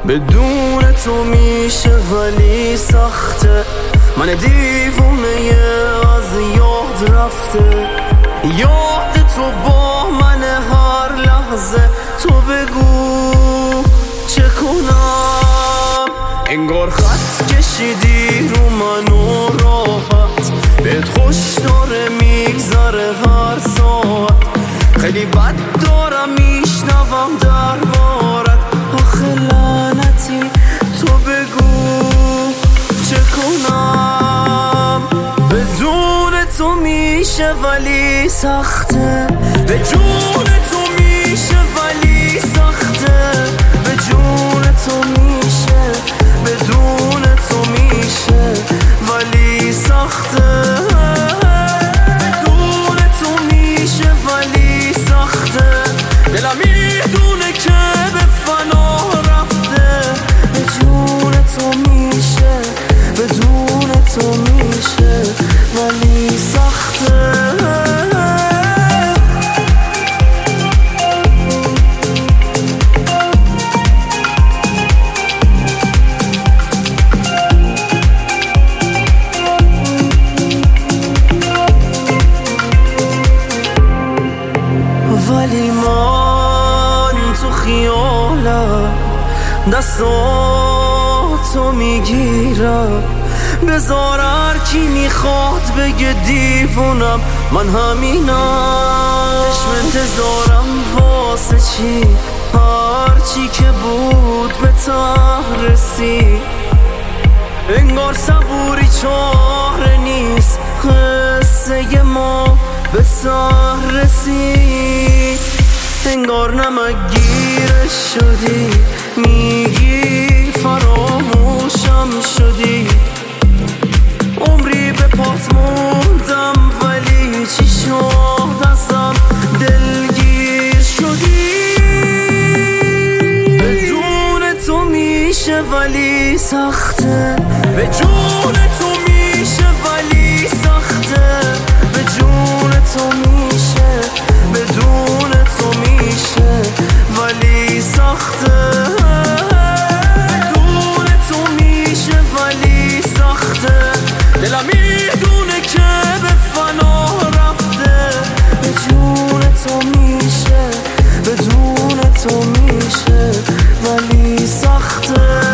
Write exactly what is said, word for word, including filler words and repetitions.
بدون تو میشه ولی سخته. من دیوونه از یاد رفته، یاد تو با من هر لحظه. تو بگو چه کنم، انگار خط کشیدی رو منو راحت. بهت خوش داره میگذره هر ساعت، خیلی بد دارم میشنوم دربارت. آخه لعنتی تو بگو چه کنم، بدون تو میشه ولی سخته. به جون تو میشه ولی سخته، به جون تو میشه، بدون تو میشه ولی سخته. بدون تو میشه ولی سخته، دلم میدونه که به فنا رفته. به جون تو میشه، بدون تو میشه ولی سخته. ولی من تو خیالم دستاتو میگیرم. بذار هر کی میخواد بگه دیوونم، من همینم. چشم انتظارم واسه چی، هرچی که بود به ته رسید. انگار صبوری چاره نیست، قصه ما به سر رسید. انگار نمک شدی، میگی فراموشم شدی. عمری به پات موندم ولی چی شد ازم دلگیر شدی. بدون تو میشه ولی سخته، به جون تو میشه ولی سخته. به جون تو میشه، بدون تو میشه ولی سخته. بدون تو میشه ولی سخته، دلم میدونه که به فنا رفته. به جون تو میشه، بدون تو میشه ولی سخته.